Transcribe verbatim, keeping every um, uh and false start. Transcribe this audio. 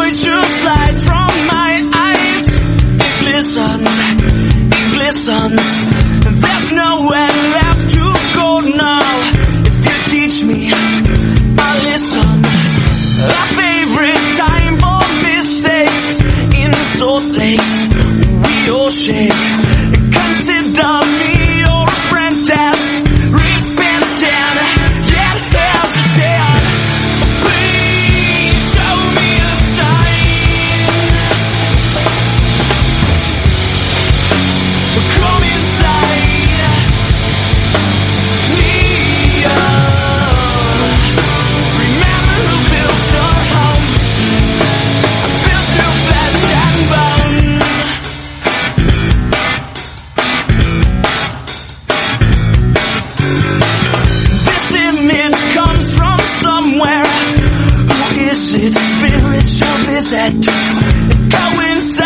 moisture slides from my eyes. It glistens, it glistens. There's nowhere left to go now. If you teach me, I'll listen. A favorite time for mistakes. In Salt Lake, we all shake. Consider me your apprentice. Repentant, yet hesitant. Please show me a sign. Come inside. Neon. Remember who built your home. I built your flesh and bone. This image comes from somewhere. Who is it? Spiritual visit. Go inside.